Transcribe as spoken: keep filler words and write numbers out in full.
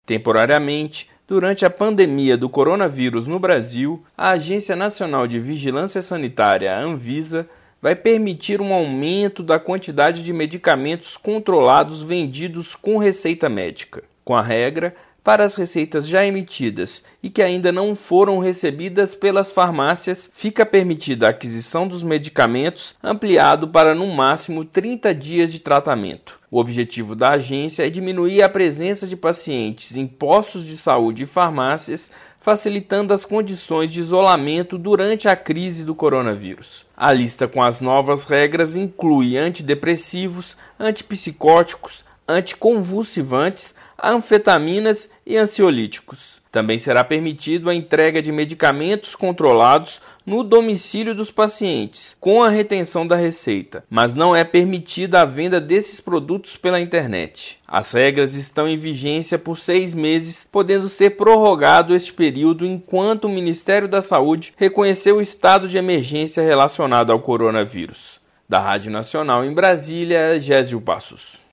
Temporariamente, durante a pandemia do coronavírus no Brasil, a Agência Nacional de Vigilância Sanitária, a Anvisa, vai permitir um aumento da quantidade de medicamentos controlados vendidos com receita médica. Com a regra, para as receitas já emitidas e que ainda não foram recebidas pelas farmácias, fica permitida a aquisição dos medicamentos ampliado para no máximo trinta dias de tratamento. O objetivo da agência é diminuir a presença de pacientes em postos de saúde e farmácias, facilitando as condições de isolamento durante a crise do coronavírus. A lista com as novas regras inclui antidepressivos, antipsicóticos, anticonvulsivantes, anfetaminas e ansiolíticos. Também será permitido a entrega de medicamentos controlados no domicílio dos pacientes, com a retenção da receita, mas não é permitida a venda desses produtos pela internet. As regras estão em vigência por seis meses, podendo ser prorrogado este período enquanto o Ministério da Saúde reconheceu o estado de emergência relacionado ao coronavírus. Da Rádio Nacional em Brasília, Gésio Passos.